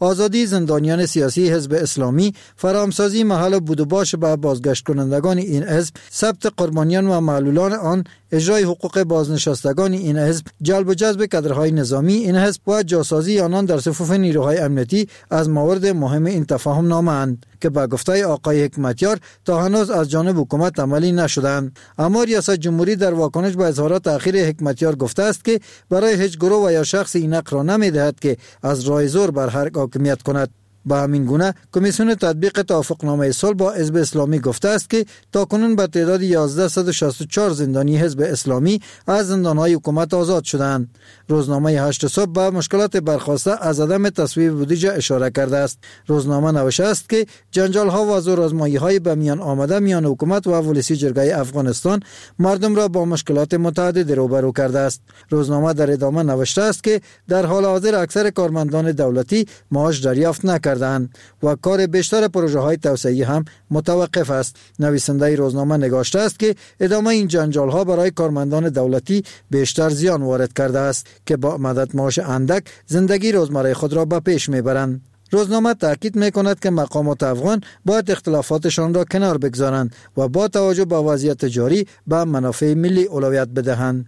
آزادی زندانیان سیاسی حزب اسلامی، فراهمسازی محل بود و باش به بازگشت کنندگان این حزب، ثبت قربانیان و معلولان آن، اجرای حقوق بازنشستگان این حزب، جلب و جذب کادرهای نظامی این حزب و جاسازی آنان در صفوف نیروهای امنیتی از موارد مهم این تفاهم نامه اند که به گفته آقای حکمتیار تا هنوز از جانب حکومت عملی نشدند. اما ریاست جمهوری در واکنش به اظهارات اخیر حکمتیار گفته است که برای هیچ گروه و یا شخص این حق را نمی‌دهد که از راه زور بر حق حاکمیت کند. با همین گونه کمیسیون تطبیق توافقنامه صلح با حزب اسلامی گفته است که تاکنون به تعداد 1164 زندانی حزب اسلامی از زندانهای حکومت آزاد شدند. روزنامه 8 صبح به مشکلات برخاسته از عدم تصویب بودجه اشاره کرده است. روزنامه نوشته است که جنجال‌ها و زورآزمایی‌های به میان آمده میان حکومت و ولسی جرگه افغانستان مردم را با مشکلات متعدد روبرو کرده است. روزنامه در ادامه نوشته است که در حال حاضر اکثر کارمندان دولتی معاش دریافت نکردند و کار بیشتر پروژه های توسعه‌ای هم متوقف است. نویسنده روزنامه نگاشته است که ادامه این جنجال ها برای کارمندان دولتی بیشتر زیان وارد کرده است که با مدت معاش اندک زندگی روزمره خود را به پیش میبرند. روزنامه تاکید میکند که مقامات افغان باید اختلافاتشان را کنار بگذارند و با توجه به وضعیت جاری به منافع ملی اولویت بدهند.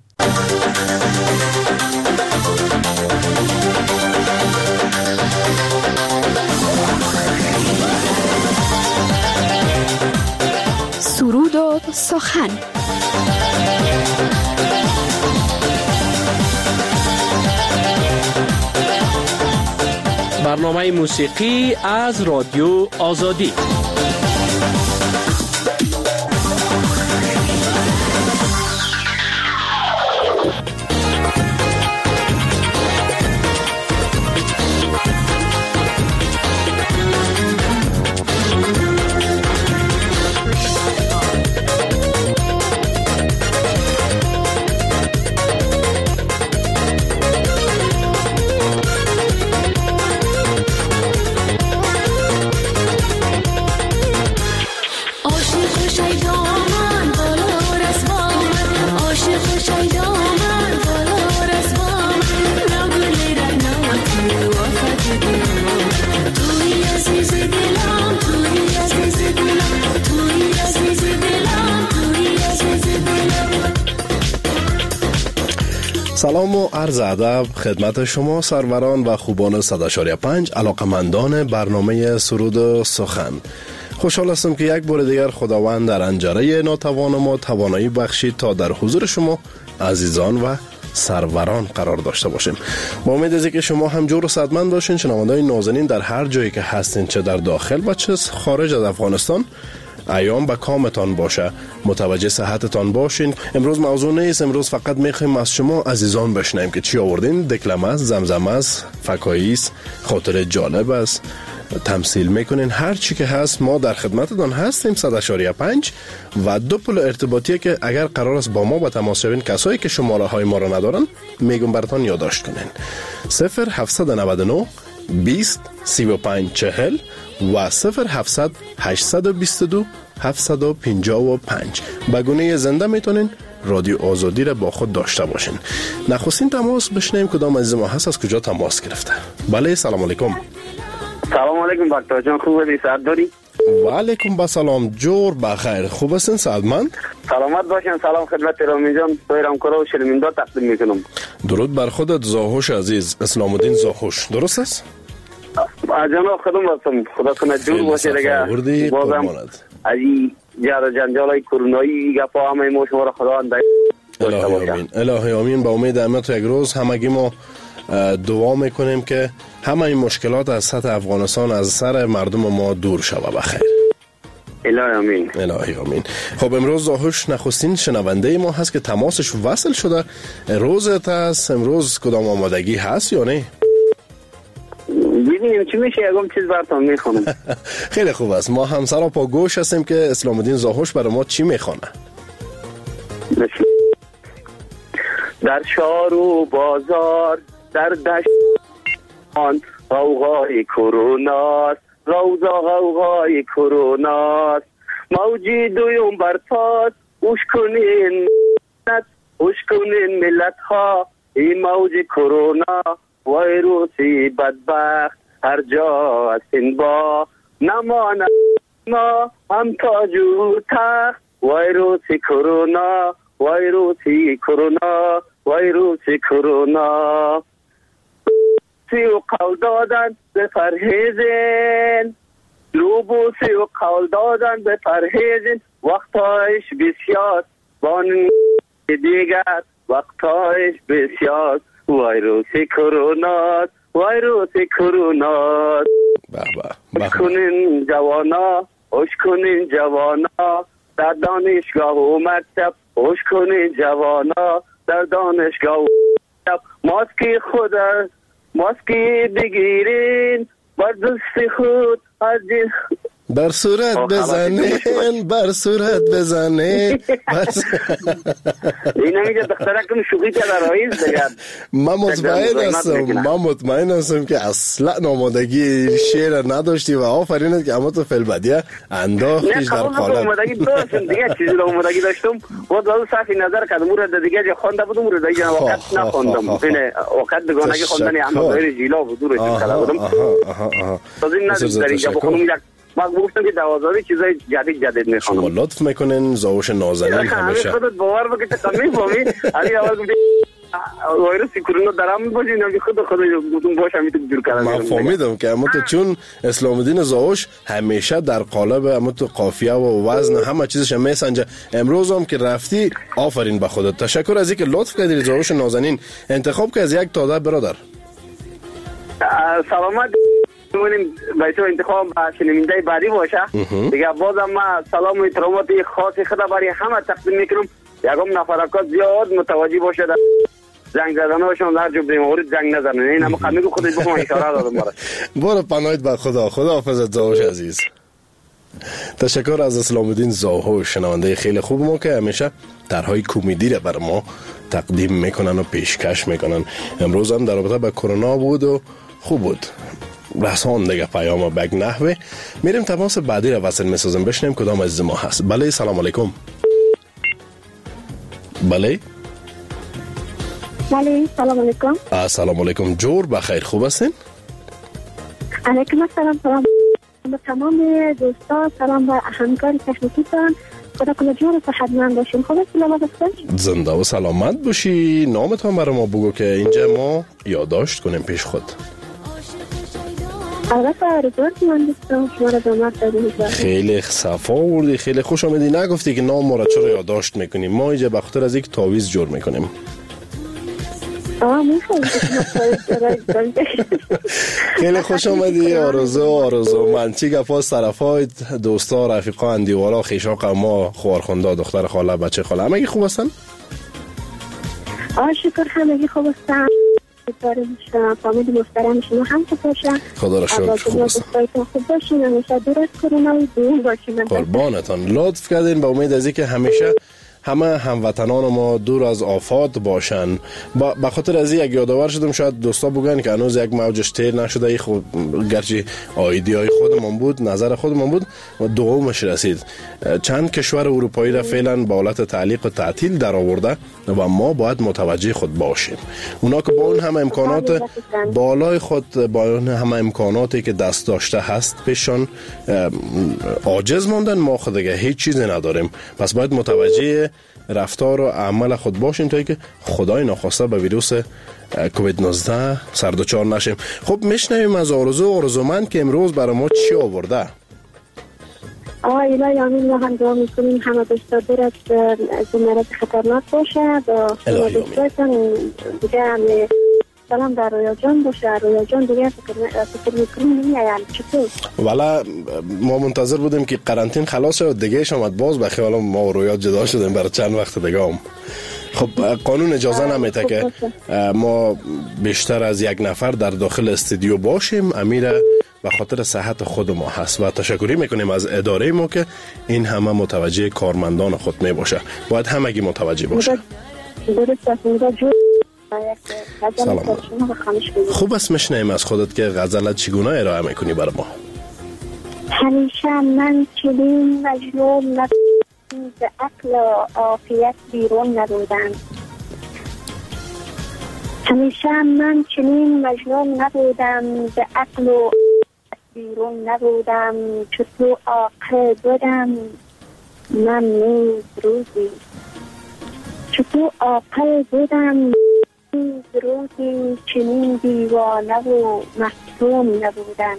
سرود و سخن. برنامه موسیقی از رادیو آزادی. سلام و عرض ادب خدمت شما سروران و خوبان 100.5 علاقمندان برنامه سرود و سخن. خوشحال هستم که یک بار دیگر خداوند در انجره ناتوان ما توانایی بخشید تا در حضور شما عزیزان و سروران قرار داشته باشیم. با امید از اینکه شما هم جور و صحتمند باشین. شنوندگان نازنین در هر جایی که هستین، چه در داخل و چه خارج از افغانستان، ایام به کامتان باشه، متوجه صحتتان باشین. امروز موضوع نیست، امروز فقط میخوایم از شما عزیزان بشنویم که چی آوردین. دکلمه است، زمزمه است، فکایی است، خاطر جالب است، تمثیل میکنین، هر چی که هست ما در خدمتتان هستیم. 100.5 و دو پل ارتباطی که اگر قرار است با ما به تماس شوین، کسایی که شماره های ما را ندارن میگم براتون یادداشت کنین. 0799 20 35 40 و 0700 822 755. به گونه زنده میتونین رادیو آزادی را با خود داشته باشین. نخستین تماس بشنیم کدام عزیز ما هست، از کجا تماس گرفته. بله، سلام علیکم. سلام علیکم بختیار جان، خوب هستی؟ صحت داری؟ و علیکم بسلام، جور بخیر. خوب هستین؟ سلامت؟ سلامت باشین. سلام خدمت رامی جان، تویرم کرا و شرمنده تقدیم میکنم. درود بر خودت زاهوش عزیز، اسلام الدین زاهوش، درست است؟ جناب خودم هستم. خدا کنه جور باشه دیگه. بازم از این جنجالای کرونایی گپا همه ما شما را خدا اندایی. الهی آمین، الهی آمین. با امید امت یک روز همگی ما دعا میکنیم که همه این مشکلات از سطح افغانستان از سر مردم ما دور شود بخیر. الهی آمین، الهی آمین. خب امروز زاهوش نخستین شنونده ما هست که تماسش وصل شده. روزت هست امروز، کدام آمادگی هست یا نه؟ ببینیم چی میشه، یکم چیز براتون میخونم. خیلی خوب است. ما همسرا پا گوش هستیم که اسلام الدین زاهوش برای ما چی میخونه. در شهر و بازار، در دشت آن غوغای کروناست، روزا غوغای کروناست، موجی دویم برپاست، اوش کنین ملت ها، این موج کرونا ویروسی بدبخت هر جا هستین با نماند ما هم تاج و تخت ویروسی کرونا ویروسی کرونا ویروسی کرونا سی و قول دادن به پرهیزین روبوسی و قول دادن به پرهیزین وقتایش بسیار بان دیگر وقتایش بسیار ویروسی کرونا ویروسی کرونا خوش کنین جوانا خوش کنین جوانا در دانشگاه و مکتب خوش کنین جوانا در دانشگاه و مکتب ماسکی بگیرین با دوست خود بر صورت بزنین بر صورت بزنین این همیشه دختره کنم شوخی که در رایز دیگر من مطمئن هستم که اصلا آمادگی شعر نداشتی و آفرینت که اما تو فلبدیه انداختیش در قالب. نه آمادگی داشتم دیگه چیزی رو آمادگی داشتم باید ولی صحفی نظر کردم اون رو دیگه جا خونده بودم رو دیگه وقت نخوندم وقت دگانگی خوندنی اما غیر جیلا بود رو چیز کرده بودم از این نظر در اینجا بخونم من گفتم که 12 چیزای جدید میخوام. شما لطف میکنین زاوش نازنین همیشه. خودت باور بکن که کمی فهمی. علی اول گفتی ویروس کرونا درام باشین یا خود گفتم باشه میتونم جور کنم. من فهمیدم که اما تو چون اسلام الدین زاوش همیشه در قالب اما تو قافیه و وزن همه چیزش میسنجه. امروز هم که رفتی آفرین به خودت. تشکر از اینکه لطف کردی زاوش نازنین انتخاب که از یک تاده برادر. سلامت می‌مونیم باید انتخاب شنونده بعدی باشه دیگه بازم من سلام و احترامات خاص خدا برای همه تقدیم میکنم یکم نفرات زیاد متوجه باشه زنگ زدنهاشون در جبه مورد زنگ نزنن این هم قمیگو خودش بخوام اشاره دادم برو پناهت به خدا حافظت زاوش عزیز. تشکر از اسلام الدین زاوش شنونده خیلی خوب ما که همیشه طرحهای کمدی را بر ما تقدیم میکنن و پیشکش میکنن. امروز هم در رابطه با کرونا بود و خوب بود رسان دیگه پیام بگ نحوه. میریم تماس بعدی را وصل میسازم بشنیم کدام از ما هست. بله سلام علیکم. بله سلام علیکم. سلام علیکم جور بخیر خوب هستین؟ علیکم السلام. سلام به تمام دوستا سلام به همکار تکنیکیتان خدا کنه جور صحتمند باشین. خوب سلامت هستین؟ زنده و سلامت باشی. نامتان برای ما بگو که اینجا ما یادداشت کنیم پیش خود. خیلی صفا آوردی خیلی خوش آمدی. نگفتی که نام ما را چرا یادداشت میکنیم ما اینجا به خاطر از یک تعویض جور میکنیم. خیلی خوش آمدی. آرزو من چی گفا از طرفای دوستا رفیقا اندیوالا خیشاق ما خوارخونده دختر خاله بچه خاله همگی خوب هستن؟ شکر همگی خوب هستن. فامیل محترم شما هم خوب باشن. خدا را شکر خوب هستن. خوب باشین همیشه دور از کرونا و دور باشین. قربانتان لطف کردین به امید از اینکه همیشه همه هموطنان ما دور از آفات باشن. به خاطر از یک یادآور شدم شاید دوستا بگن که هنوز یک موجش تیر نشده خود گرچه آیدی های خودمون بود نظر خودمون بود و دومش رسید. چند کشور اروپایی را فعلا با حالت تعلیق و تعطیل در آورده و ما باید متوجه خود باشیم. اونا که با اون همه امکانات بالای خود با اون همه امکاناتی که دست داشته هست پیشان عاجز ماندن ما خود دیگه هیچ چیزی نداریم. پس باید متوجه رفتار و عمل خود باشیم تا اینکه خدای ناخواسته به ویروس کووید 19 سردچار نشیم. خب میشنویم از آرزومند که امروز برای ما چی آورده؟ الهی آمین ما هم دعا میکنیم همه دوستا دور از مرض خطرناک باشه با شما دوستایتان دیگه همه سلام در رویا جان باشه. رویا جان دیگه فکر میکنیم نمیایم چطور؟ والا ما منتظر بودیم که قرنطین خلاص شد دیگه شامد باز به خیال ما و رویا جدا شدیم برای چند وقت دیگه هم. خب قانون اجازه نمیده که ما بیشتر از یک نفر در داخل استودیو باشیم. امیره به خاطر صحت خود ما هست و تشکری میکنیم از اداره ما که این همه متوجه کارمندان خود می باشه. باید همگی متوجه باشه. سلام. خوب است میشنیم از خودت که غزلت چگونه ارائه میکنی برای ما؟ همیشه من چنین مجنون به عقل و عافیت بیرون نبودم. همیشه من چنین مجنون نبودم، به عقل و بیرون نبودم، چو تو عاقل بودم من نیز روزی، چو تو عاقل بودم نیز روزی، چنین دیوانه و محزون نبودم.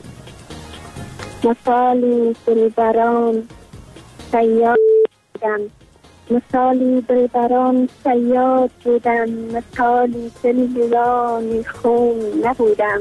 مثالی دلبران صیاد بودم، مثالی دلبران صیاد بودم، مثالی دلیران خون نبودم،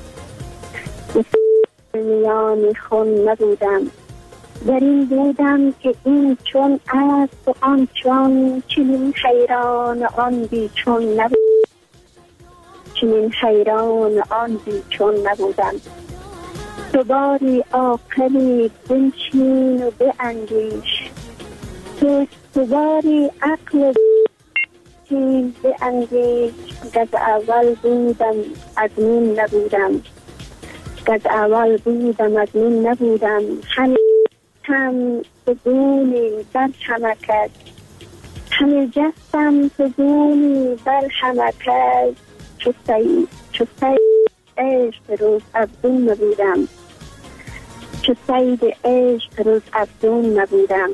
میان خون نبودم. در این بودم که این چون است و آن چون، چنین حیران آن بی چون نبودم، چنین حیران آن بی چون نبودم. تو باری عاقلی بنشین و باندیش، تو باری عقل بنشین باندیش، گز اول بودم ادمین نبودم، گز اول بودم ادمین نبودم. هم فزونی بر حمکت، همه جستم فزونی بر حمکت، چو سید عشق روز افزون نبودم، چو سید عشق روز افزون نبودم.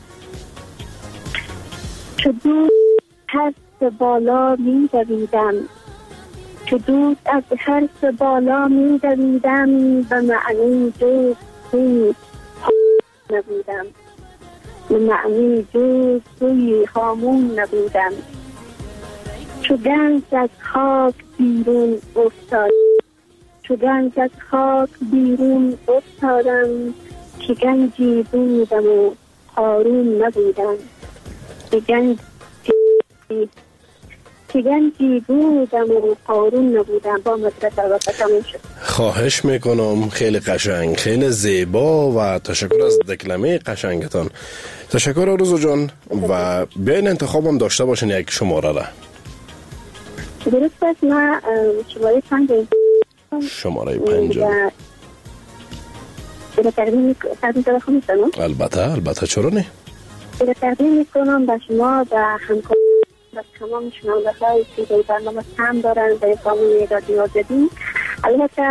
چو دود هر سه بالا می دویدم، چو دود از هر سه بالا می دویدم، به معنی جز سوی نبودم، به معنی جز سوی هامون نبودم. چو گنج از خاک بیرون افتاد، چو گنج از خاک بیرون افتادم، که گنجی بودم و قارون نبودم، که گنجی بودم و قارون نبودم. با مدرسه البته تموم شد. خواهش میکنم، خیلی قشنگ، خیلی زیبا و تشکر از دکلمه قشنگتان. تشکر آرزو جان و بیاین انتخابم داشته باشین یک شماره را. درست است. من شماره 5 شماره 5 تقدیم میکنم. البته چرا نه؟ تقدیم میکنم به شما و همکار و تمام شنونده های که برنامه هم دارن به فامیل رادیو جدید. البته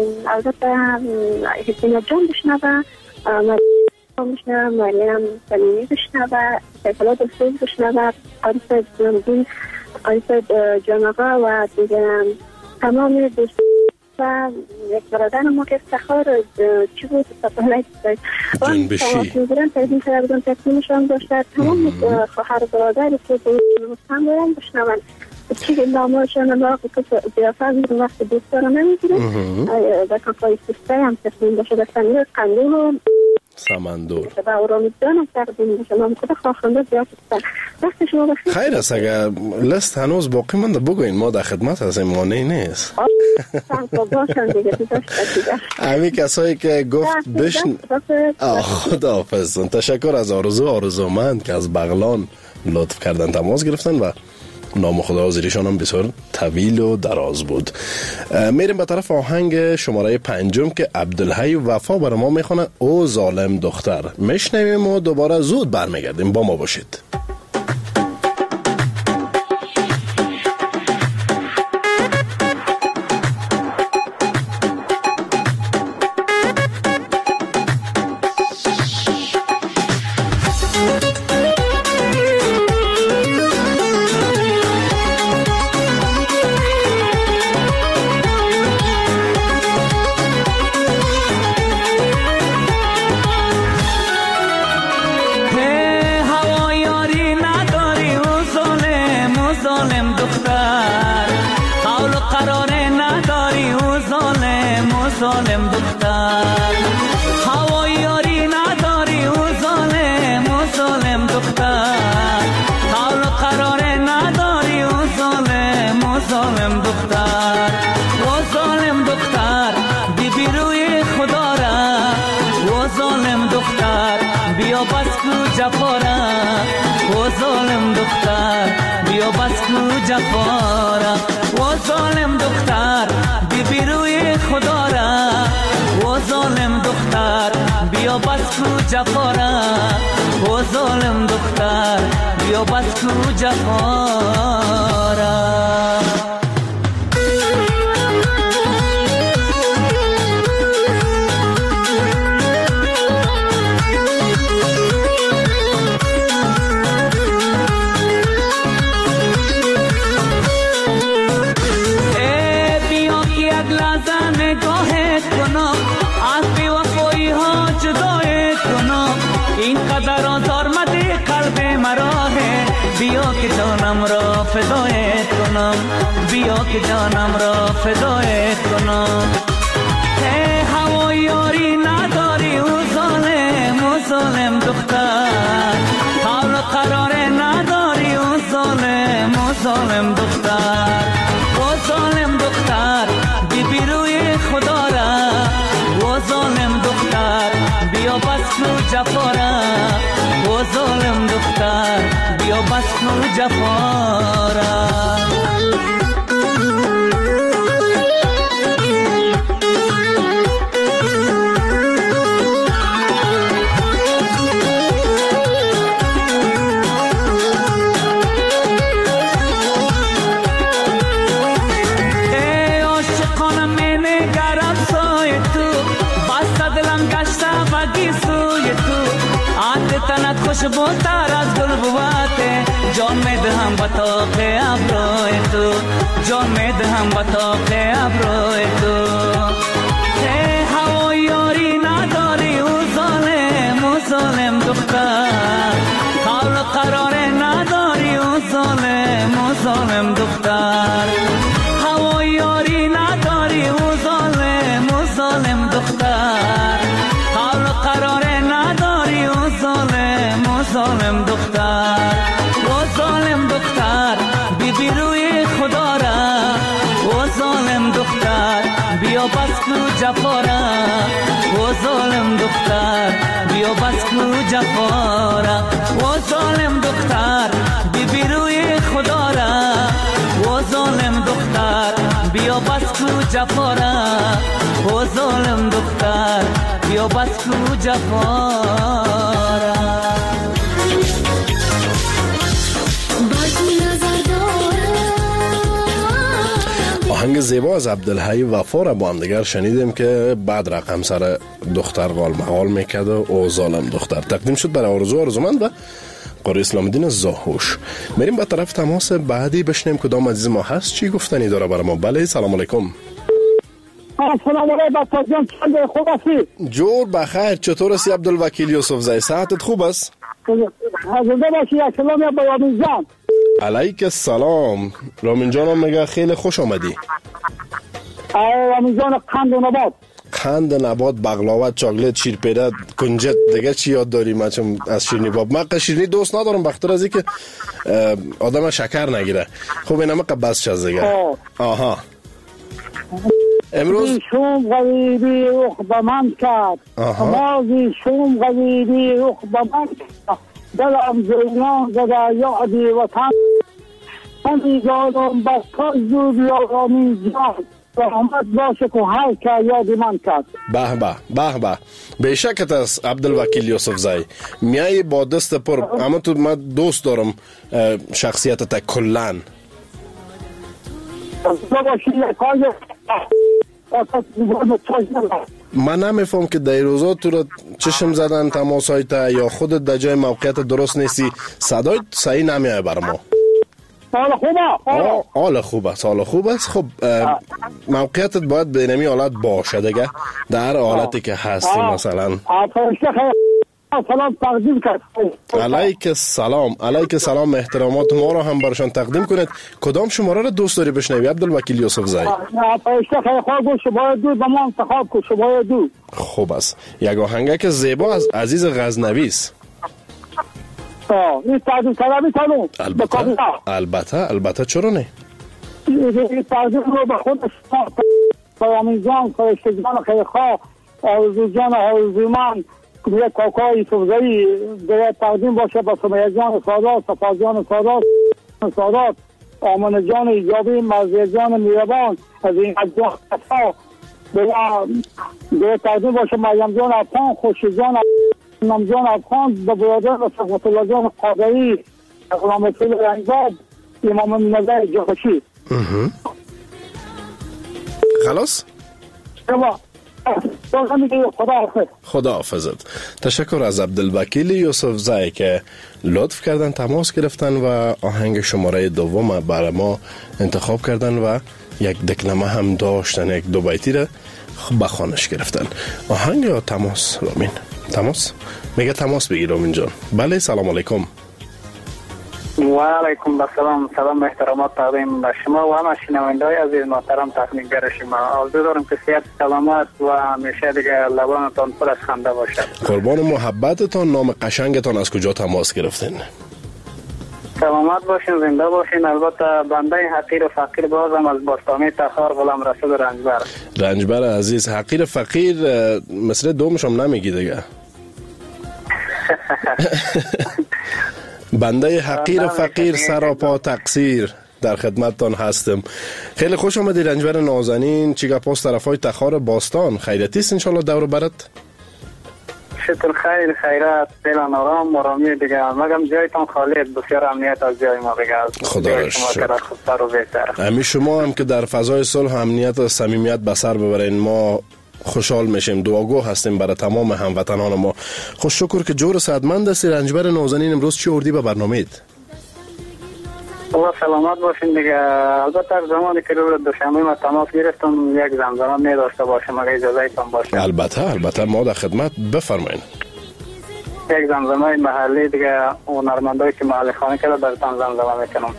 حسین جان بشنوه، بشنوه، مریم سلیمی بشنوه، سیفالله دلسوز بشنوه، عارف جانبین، عارف جانقا و دیگه تمام دوست و یک برادر ما که افتخار چی بود سفالت جنبشی میگرن تقدیم شده بودن تقدیمشان داشته. تمام خواهر برادری که هم دارن بشنون چی نامهاشان الله که بیافر میگن وقت دوست دارم نمیگیرن و کافای سسته هم تقدیم باشه به سمیر قندون و سمندور و اورامی جانم تقدیم باشه. من خود خواهنده زیاد بستن. وقت شما بخیر. خیر است. اگر لست هنوز باقی منده بگوین، ما در خدمت هستیم، مانعی نیست. همین کسایی که گفت بشن خدا حافظ. تشکر از آرزومند که از بغلان لطف کردن تماس گرفتن و نام خدا زیرشان هم بسیار طویل و دراز بود. میریم به طرف آهنگ شماره 5 که عبدالحی وفا برای ما میخونه او ظالم دختر. میشنویم و دوباره زود برمیگردیم. با ما باشید. اینقدر آزارمده قلب مرا بیا که جانم را فدایت کنم بیا که جانم را فدایت کنم هوای یاری نداری او ظالم دختر حال و قرار نداری او ظالم دختر او ظالم دختر بی روی خدا را او ظالم دختر بیا بس کنو جفا را او ظالم دختر بیا بس کنو جفا را خوشبوتر از گل بواته جان می دهم با طاق ابروی تو جان می دهم با طاق ابروی تو هوای یاری نداری او ظالم دختر حال و قرار نداری او ظالم دختر هوای یاری نداری او ظالم دختر حال و قرار نداری او ظالم دختر او ظالم دختر بی روی خدا را او ظالم دختر بیا بس کنو جفا را او ظالم دختر بیا بس کنو جفا را او ظالم دختر بی روی خدا را او ظالم دختر بیا بس کنو جفا را او ظالم دختر بیا بس کنو جفا را آهنگ زیبا از عبدالحی وفا را با هم دیگر شنیدیم که بعد رقم سر دختر غال محال میکرد و او ظالم دختر تقدیم شد برای آرزو آرزومند و قاری اسلام الدین زاهوش. میریم به طرف تماس بعدی بشنیم کدام عزیز ما هست چی گفتنی داره برای ما. بله سلام علیکم. سلام علیکم دکتر جان، چند خوب هستی؟ جور بخیر، چطور هستی عبدالوکیل یوسف زی؟ صحتت خوب است؟ حاضر باشی. سلام یا رامین جان. علیک السلام. رامین جانم میگه خیلی خوش آمدی. رامین جان قند و نبات، قند نبات، بغلاوت، چاکلت، شیرپیره، کنجد، دیگه چی یاد داری؟ من چون از شیرینی باب من شیرینی دوست ندارم بخاطر از اینکه آدم شکر نگیره. خب اینم بس چیز دیگه. آها امروز شوم غریبی روح به من کرد، مازی شوم غریبی روح به من کرد، دلم زیان زده یادی وطن، همی جانم بس کاش زود یا رامین جان، رحمت باشه که هر که یادی من کرد. به به به به به شکت است عبدالوکیل یوسف زی. میای با دست پر، اما تو من دوست دارم شخصیتت کلن. من نمیفهم که در روزا تو را چشم زدن تماس های تا یا خودت در جای موقعیت درست نیستی، صدای صحیح نمیای بر ما. حال خوب است. خب موقعیتت باید به نمی حالت باشه دیگه، در حالتی که هستی. مثلا سلام تقدیم کرد. علیک السلام. احترامات ما را هم برشان تقدیم کنید. کدام شماره را دوست داری بشنوی عبدالوکیل یوسف زی؟ خوب است. یک آهنگک زیبا از عزیز غزنوی است. این تقدیم کردم تانو. البته چرا نه؟ این تقدیم رو به خودش رامین جان، فرشتگان خیرخواه، آرزو جان آرزومند، یک کاکای یوسفزئی دیگه تقدیم باشه با سمیه جان سادات، صفا جان سادات، آمن جان ایجابی، مرزی جان میربان، از این جان خطا دیگه تقدیم باشه مریم جان افغان، خوشی جان نام جان افغان، به برادر و صفت الله جان قادری، غلام رسول رنگاب، امام نظر جاخشی. خلاص؟ خدا حافظت. تشکر از عبدالوکیل یوسف زی که لطف کردن تماس گرفتن و آهنگ شماره دوم برای ما انتخاب کردن و یک دکلمه هم داشتن، یک دو بیتی را به خوانش گرفتن. آهنگ یا تماس رامین؟ تماس میگه تماس بگیرم اینجا. بله سلام علیکم. و علیکم السلام. سلام احترامات تقدیم به شما و همه شنونده‌های عزیز محترم تکنیکگر شما. آرزو دارم که صحت سلامت و همیشه دیگه لبانتان پر از خنده باشد. قربان محبتتان. نام قشنگتان از کجا تماس گرفتین؟ سلامت باشین، زنده باشین. البته بنده حقیر و فقیر بازم از باستانی تخار غلام رسول رنجبر. رنجبر عزیز. حقیر فقیر مثل دومش هم نمیگی دیگه. بنده حقیر فقیر سراپا تقصیر در خدمتتان هستم. خیلی خوش آمدی رنجبر نازنین. چی گپاس طرفای تخار باستان؟ خیرتی است انشالله دور برت؟ شکر خیر خیرات دلان آرام آرامی دیگه. مگم جایتان خالی بسیار امنیت از جای ما دیگه. خدا را شکر. همین شما هم که در فضای صلح و امنیت و صمیمیت به سر ببرین ما خوشحال میشیم. دعاگو هستیم برای تمام هموطنان ما. خوش شکر که جور صحتمند هستی رنجبر نازنین. امروز چی اردی به برنامه‌ات؟ الله سلامت باشین دیگه. البته از زمانی که روز دوشنبه ما تماس گرفتم یک زمزمه می داشته باشم اگه اجازه ایتان باشه. البته ما در خدمت. بفرمایید. یک زمزمه محلی دیگه هنرمندایی که محلی خانه کرده براتون زمزمه میکنم.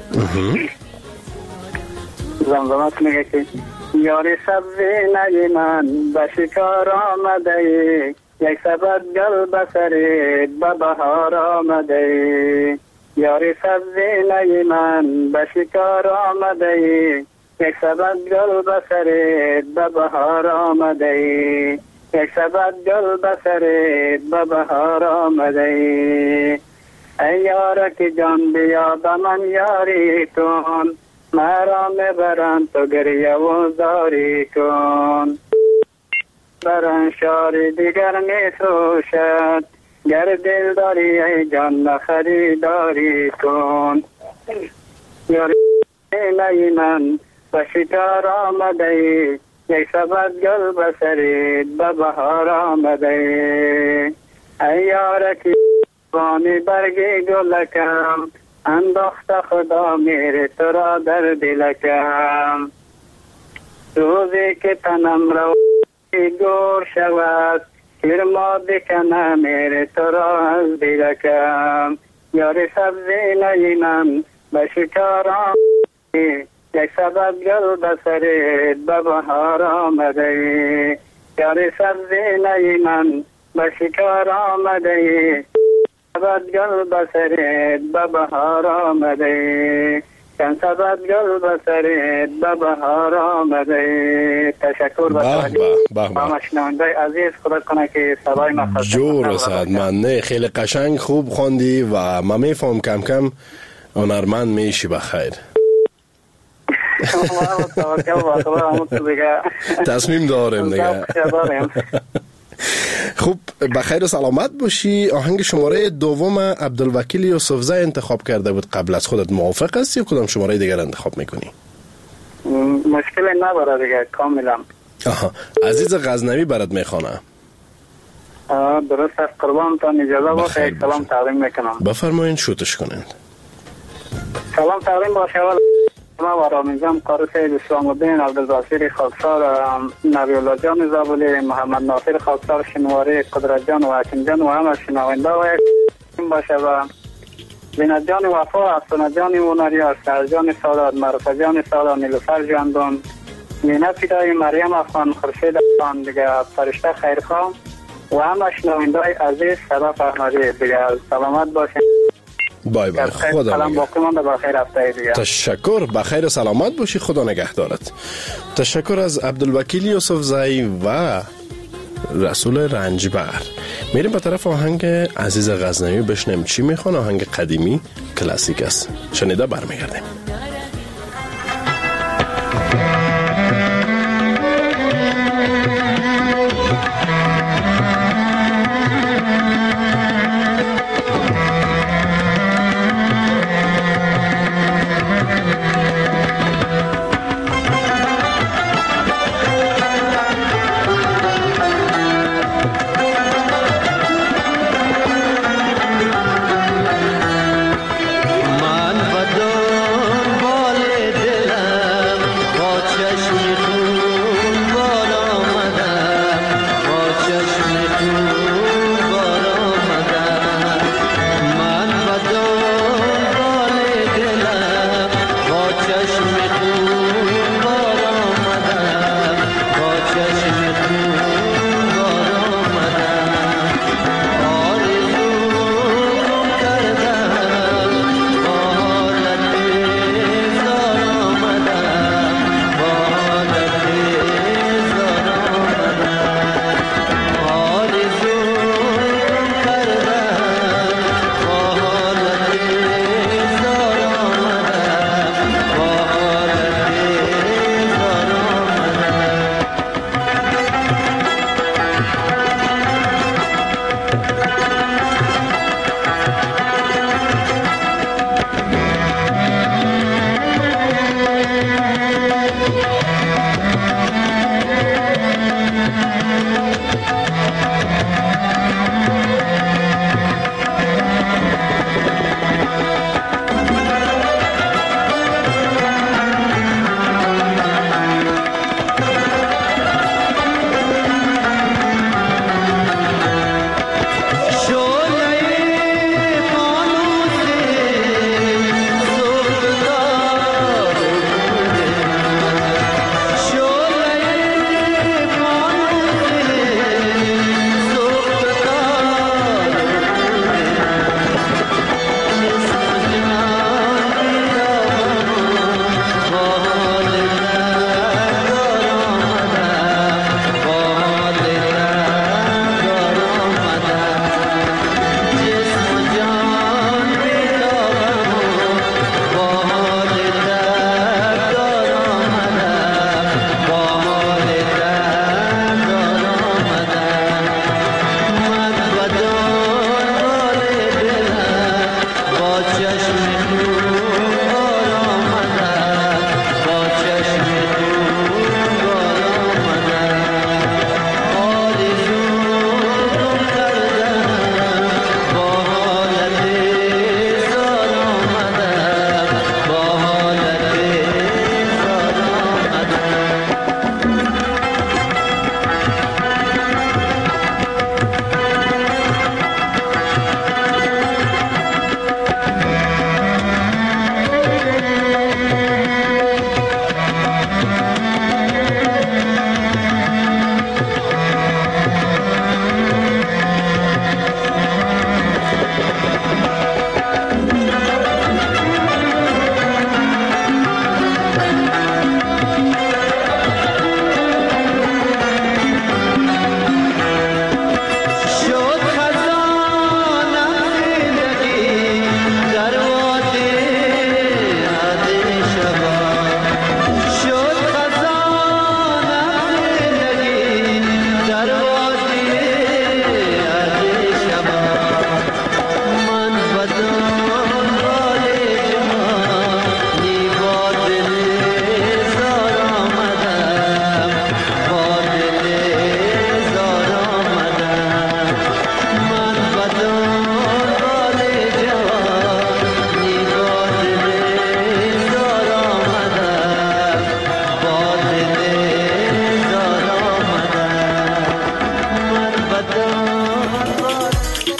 زمزمه میگه که یاری سبزی نی من به شکار آمده ای، یک سبد گل بسرید به بهار آمده ای. یاری سبزی نی من به شکار آمده ای، یک سبد گل بسرید به بهار آمده ای. یک سبد گل بسرید به بهار آمده ای. ای یاره که جان بیا به من یاری کن، مرا میبرن تو گریه و زاری کن. برن شاری دیگر میفروشد، گر دل داری ای جان خریداری کن. یاری نی من به شکار آمده ای، یک سبد گل بسرید به بهار آمده ای. ای یارکی بانی برگی گلکم، انداخت خدا میره تو را در دلکم. روزی که تنم رو گور شود، کرما بکنه میره تو را از دلکم. یاری سبزی نی من به شکار آمده، یک سبد گل بسرید به بهار آمده ای. یاری سبزی نی من به شکار آمده ای، سبد گل بسرید به بهار آمده ای. چند سبد گل بسرید به بهار آمده ای. تشکر به همه شنونده عزیز. خدا کنه که صدای ما جور رسد. من نه خیلی قشنگ خوب خواندی و ما میفهم کم کم هنرمند میشی. بخیر. تصمیم داریم دیگه. خوب بخیر و سلامت باشی. آهنگ شماره دوم عبدالوکیل یوسفزی انتخاب کرده بود. قبل از خودت موافق هستی یا کدام شماره دیگر انتخاب میکنی؟ مشکل نداره دیگه کاملا. عزیز غزنوی برات میخوانه. درست است قربانتان. اجازه باشه یک سلام تقدیم میکنم. بفرمایید شوتش کنید. سلام تقدیم باشه ما و رامیزم قاری سید اسلام الدین عبدالباصری خاکسار، نبی الله جان زابلی، محمد ناصر خاکسار شنواری، قدرت جان و حکیم جان و همه شنونده و باشه و زینت جان وفا، افسانه جان اوناری، سر جان سادات، معروفه جان سادات، نیلوفر جاندون، مینه فیدای مریم افغان، خورشید افغان دیگه، فرشته خیرخواه و همه شنونده عزیز صدف احمدی دیگه. سلامت باشین. بای بای. خدا نگهدارت. تشکر. بخیر و سلامت باشی. خدا نگهدارت. تشکر از عبدالوکیل یوسفزی و رسول رنجبر. میریم به طرف آهنگ عزیز غزنوی بشنیم چی میخوان. آهنگ قدیمی کلاسیک است. شنیده برمیگردیم. मान बदो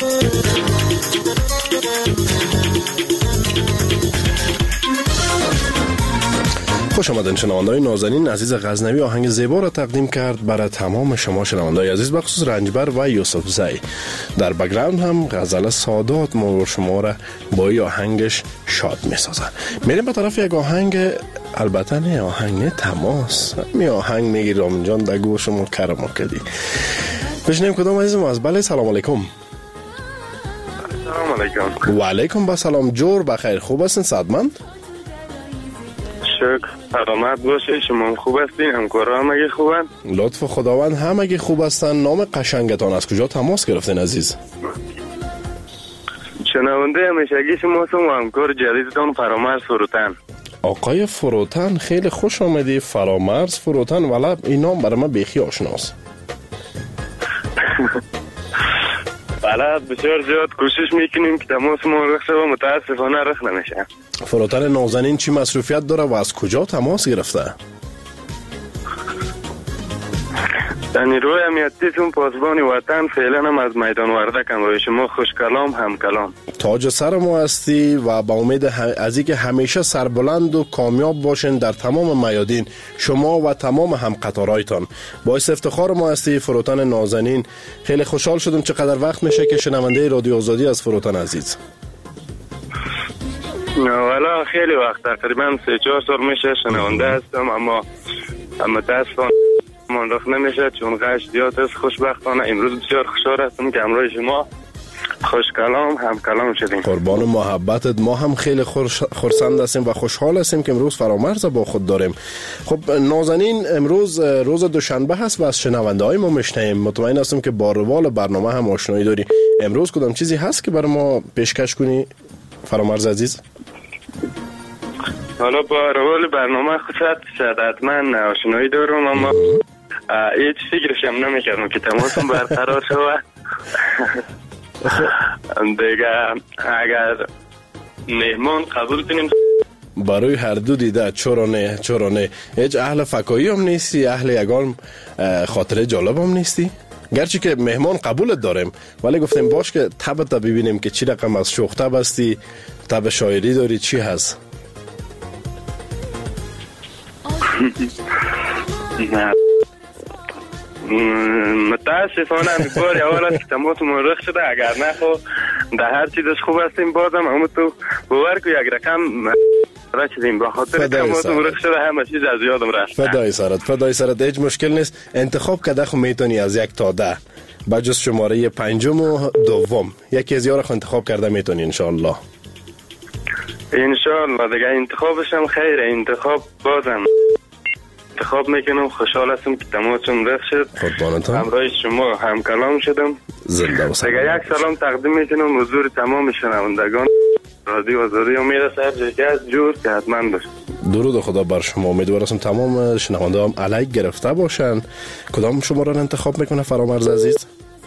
خوش آمدین شنونده‌های نازنین. عزیز غزنوی آهنگ زیبا را تقدیم کرد برای تمام شما شنونده‌های عزیز، بخصوص رنجبر و یوسف زی. در بک‌گراند هم غزل سادات ما شما را با این آهنگش شاد می‌سازه. میریم به طرف یک آهنگ، البته نه آهنگ، نه تماس. می آهنگ میگی رامین جان در گوش ما کرم کردی. بشنیم کدام عزیز ما از. بله سلام علیکم. سلام علیکم. و علیکم با سلام. جور بخیر، خوب هستین صدمند؟ شکر، سلامت باشه. شما خوب هستین؟ همکارا همگی خوبن؟ لطف خداوند همگی خوب هستن. نام قشنگتان از کجا تماس گرفتین عزیز؟ شنونده همیشگی شما هستم و همکار جدیدتان فرامرز فروتن. آقای فروتن خیلی خوش آمدی. فرامرز فروتن، ولی این نام برای من بیخی آشناست. بله بسیار زیاد کوشش میکنیم که تماس ما رخ شد و متاسفانه رخ نمیشه. فروتن نازنین چی مصروفیت داره و از کجا تماس گرفته؟ نیروی امنیتیتون پاسبان وطن فعلا هم از میدان وردک هم شما خوش کلام هم کلام. تاج سر ما هستی و با امید از اینکه همیشه سربلند و کامیاب باشین در تمام میادین، شما و تمام هم قطارایتان. باعث افتخار ما هستی فروتن نازنین. خیلی خوشحال شدم. چقدر وقت میشه که شنونده رادیو آزادی از فروتن عزیز؟ والا خیلی وقت، تقریبا 3-4 سال میشه شنونده هستم، اما متاسفانه من رخ نمیشه چون غش زیاد است. خوشبختانه امروز بسیار خوشحال هستم که همراه شما خوش کلام هم کلام شدیم. قربان محبتت. ما هم خیلی خرسند هستیم و خوشحال هستیم که امروز فرامرز با خود داریم. خب نازنین، امروز روز دوشنبه هست و از شنونده های ما میشنیم. مطمئن هستم که با روال برنامه هم آشنایی داری. امروز کدام چیزی هست که برای ما پیشکش کنی فرامرز عزیز؟ حالا با روال برنامه خودت حتما آشنایی دارم، اما هیچ فکرش هم نمیکردم که تماسم برقرار شود. دیگه اگر مهمان قبول کنیم برای هر دو دیده. چرا نه. هیچ اهل فکایی هم نیستی؟ اهل یگان خاطره جالب هم نیستی؟ گرچه که مهمان قبولت داریم، ولی گفتیم باش که تبت ببینیم که چی رقم از شوخ تب هستی، تب شاعری داری، چی هست؟ متاسفانه باری اول است که تماس مرخ شده. اگر نه خب در هر چیزش خوب هستیم، بازم اما تو باور که یک رقم رچیدیم به خاطر تماس مرخ شده همه چیز از یادم رفت. فدای سرت. هیچ مشکل نیست. انتخاب کده خو میتونی از 1 تا 10 بجز شماره 5 و 2 یکی از یارا انتخاب کرده میتونی انشالله. دیگه انتخابش هم خیره. انتخاب بازم انتخاب میکنم. خوشحال هستم که تماسم رخ شد. همراه شما هم کلام شدم. زنده و سلام. دیگه یک سلام تقدیم میکنم حضور تمام شنوندگان رادیو آزادی. امید هر جایی که از جور که حتما باشه. درود خدا بر شما. امیدوارم تمام شنونده هم علیک گرفته باشن. کدام شماره را انتخاب میکنه فرامرز عزیز؟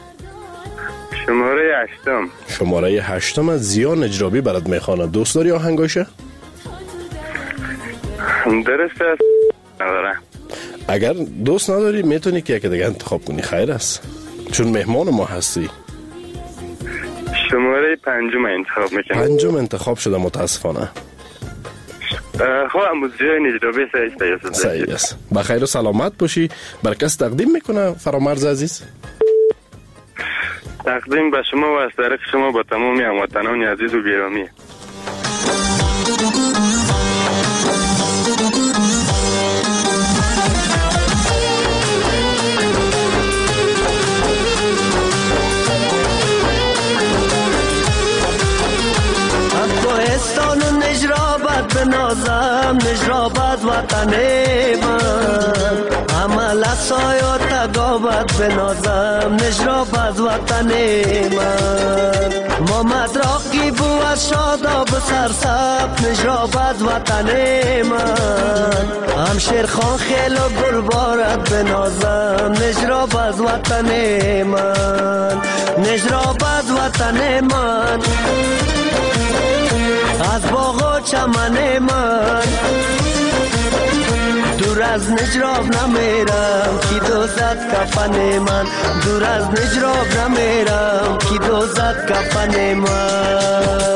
شماره 8. شماره 8 از زیا نجرابی برات میخوانه. دوست داری آهنگاشه؟ درسته است. اگر دوست نداری میتونی که یک دیگه انتخاب کنی، خیر است، چون مهمان ما هستی. شماره 5 انتخاب میکنم. 5 انتخاب شده متاسفانه. خب موزیای نجرابی صحیح است. بخیر و سلامت باشی. بر کس تقدیم میکنه فرامرز عزیز؟ تقدیم به شما و از طریق شما با تمامی هموطنان عزیز و گرامی. بنازم نجرابت وطن من، عمل سایه تگابت بنازم نجرابت وطن من. محمد راقی بو از شاداب سرسب نجرابت وطن من. همشیر خان خیل و گل بارد بنازم نجرابت وطن من. نجرابت وطن من از باغ و چمن من، دور از نجراب نمیرم کی دوزد کفن من دور از نجراب نمیرم کی دوزد کفن من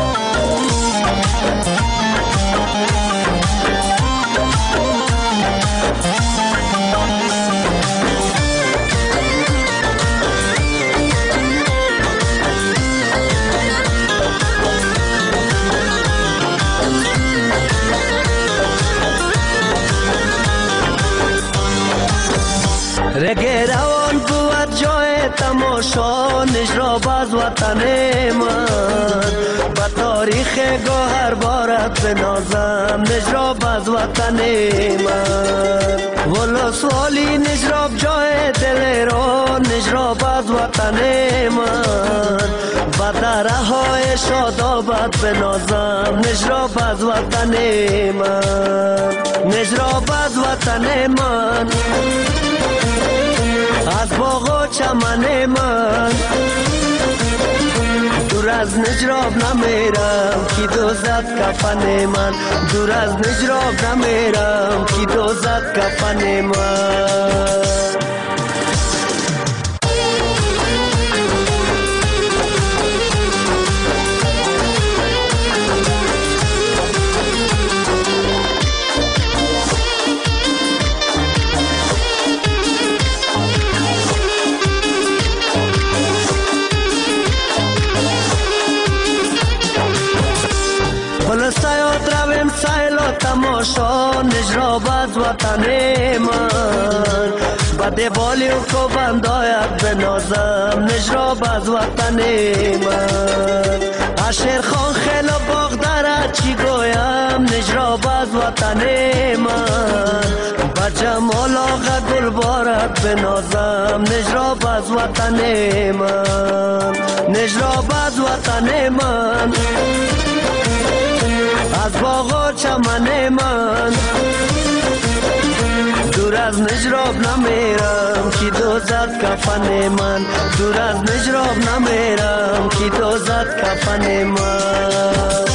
رگه روان بود جای تماشا نجراب از وطن من با تاریخ گوهر بارد بنازم نجراب از وطن من ولو سوالی نجراب جای دل رو نجراب از وطن من با دره های شادابت بنازم نجراب از وطن من نجراب از وطن من از باغ و چمن من دور از نجراب نمیرم کی دوزد کفن من دور از نجراب نمیرم کی دوزد کفن من تماشا نجراب از وطن من بده بالی و کوبنداید بنازم نجراب از وطن من عشر خان خیل و باغ دارد چی گویم نجراب از وطن من با جمال آقا گل بارد بنازم نجراب از وطن من نجراب از وطن من از باغ و چمن من دور از نجراب نمیرم کی دوزد کفن من دور از نجراب نمیرم کی دوزد کفن من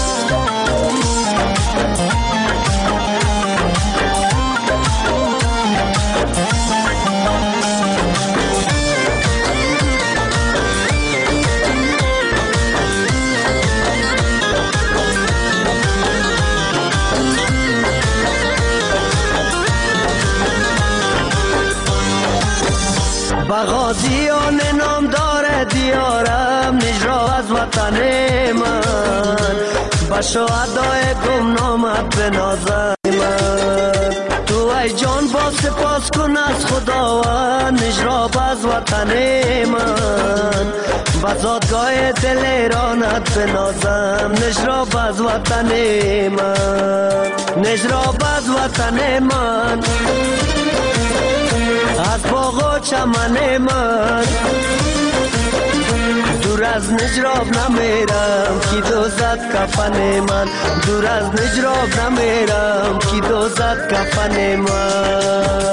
غازیان نام داره دیارم نجراب از وطن من با شهدای گمنامت بنازم من تو ای جان با سپاس کن از خداوند نجراب از وطن من با زادگاه دل ایرانت بنازم نجراب از وطن من نجراب از وطن من از باغ و چمن من دور از نجراب نمیرم کی دوزد کفن من دور از نجراب نمیرم کی دوزد کفن من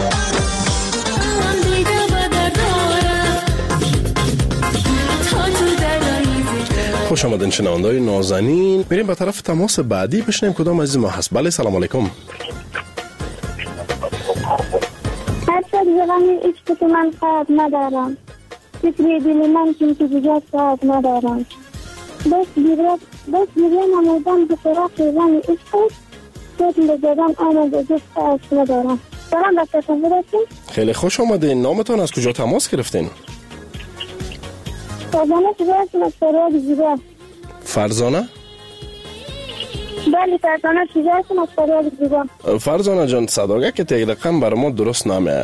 خوش آمدین شنونده‌های نازنین. میریم به طرف تماس بعدی بشنیم کدام عزیز ما هست. بله سلام علیکم. زبانی عشق من خواهد ندارم فکری دل من چون که بجات خواهد ندارم بس گریه نمودم به طرف زن عشق شکل زدن آمد و جست عشق ندارم دارم به تصور هستیم. خیلی خوش آمدین. نامتان از کجا تماس گرفتین؟ فرزانه چیزی هستیم از فریاد زیبا. فرزانه؟ بله فرزانه چیزی هستیم از فریاد زیبا. فرزانه جان صداگه که تقریقا بر ما درست نامه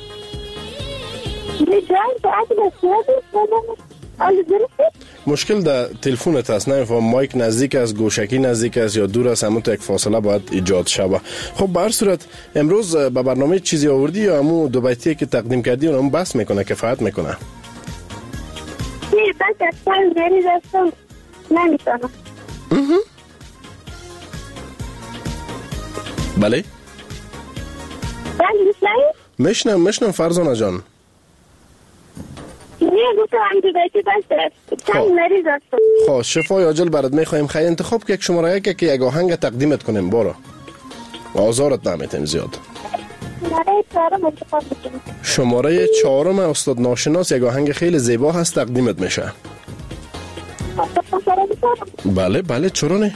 مشکل در تلفونت است. نمیفهم مایک نزدیک است گوشکی نزدیک است یا دور است. همون تا یک فاصله باید ایجاد شود. خب به هر صورت امروز به برنامه چیزی آوردی یا همون دو بیتی که تقدیم کردی اونم بس میکنه کفایت میکنه؟ نه بس اصلا مریض هستم نمیتونم. بله میشنم فرزانه جان. خب شفای عاجل برات میخوایم. خیلی انتخاب که یک شماره یک که یک آهنگ تقدیمت کنیم. برو آزارت نمیتیم زیاد. شماره 4 انتخاب بکنید. شماره 4 استاد ناشناس یک آهنگ خیلی زیبا هست، تقدیمت میشه. بله بله، چرا نه؟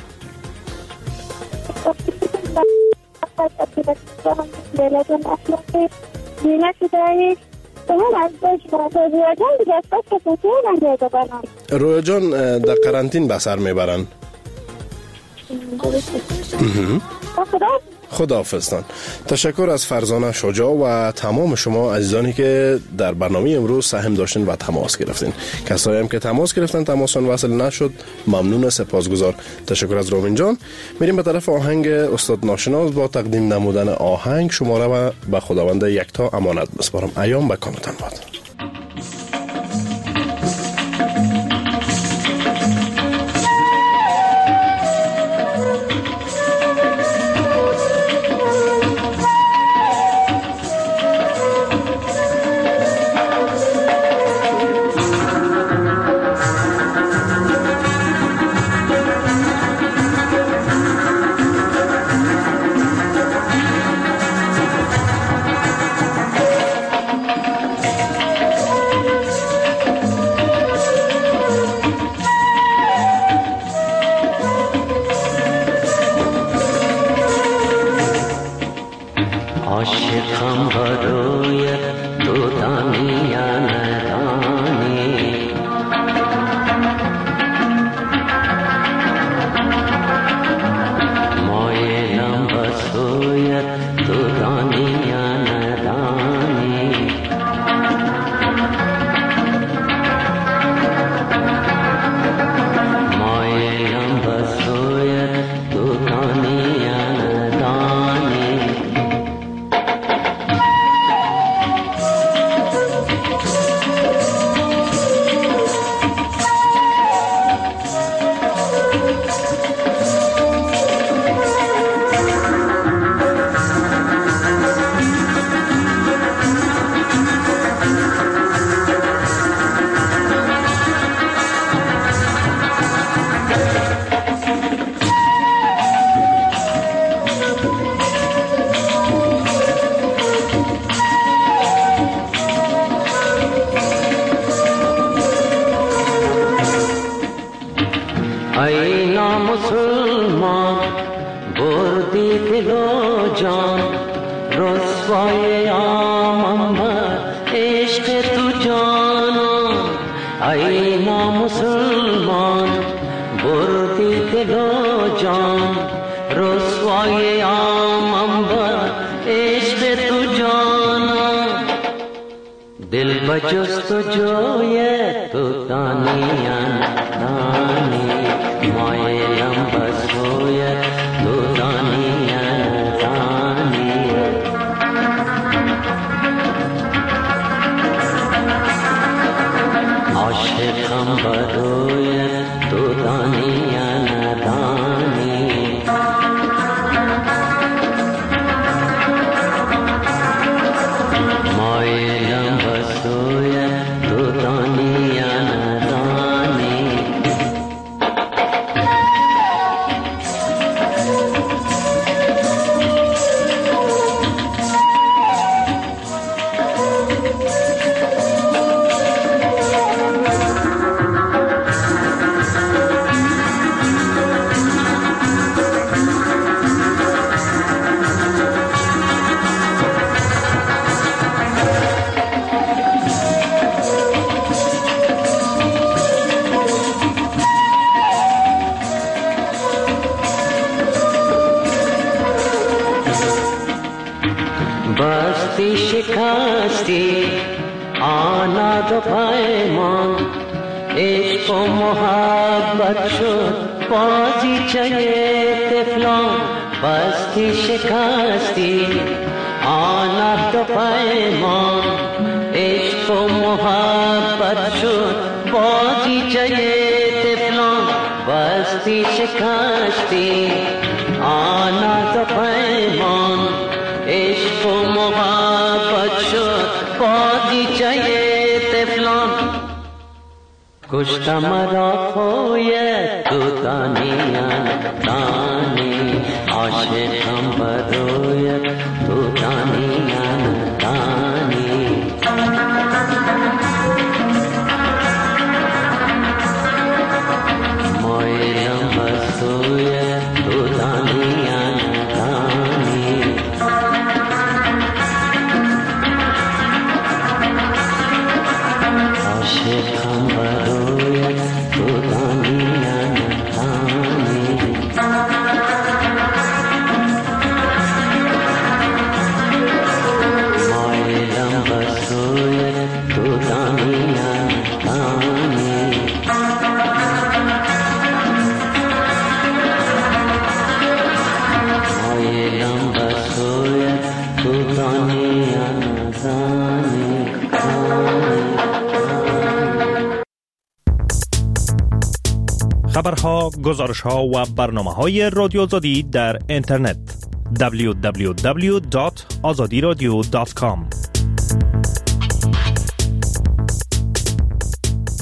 رویا جان در قرنطین به سر میبرن. خداحافظتان. تشکر از فرزانه شجاع و تمام شما عزیزانی که در برنامه امروز سهم داشتین و تماس گرفتین. کسایی هم که تماس گرفتن تماسشون وصل نشد، ممنون، سپاسگزار. تشکر از رومین جان. میریم به طرف آهنگ استاد ناشناس با تقدیم نمودن آهنگ. شماره و به خداوند یکتا امانت بسپارم. ایام به کامتان باد. عاشقم برای تو دانی یا ندانی، مایلم به سویت تو دانی یا ندانی، مایلم به سویت تو دانی یا ندانی. ای نامسلمان بردی دل و جان، رسوای آمد عشق تو جانان. ای نامسلمان بردی دل و جان، رسوای آمد عشق تو جانان. دل بجستجوی تو دانی یا ندانی، مایلم به سویت تو دانی یا ندانی. عاشقم برای تو دانی یا ندانی، مایلم به سویت تو دانی یا ندانی. بستی شکستی آنات و پیمان، عشق و محبت شد بازیچه طفلان. بستی شکستی آنات و پیمان، عشق و محبت شد بازیچه طفلان. بستی شکستی آنات و پیمان، عشق و محبت شد بازیچه طفلان. گشت مرا خویت تو دانیان دانی عاشقم برویت تو دانیان دانی مایلم بسویت تو دانیان دانی عاشقم برویت تو دانیان دانی مایلم بسویت تو دانیان دانی مایلم بسویت تو دانیان دانی خبرها، گزارشها و برنامه‌های رادیو آزادی در اینترنت www.azadiradio.com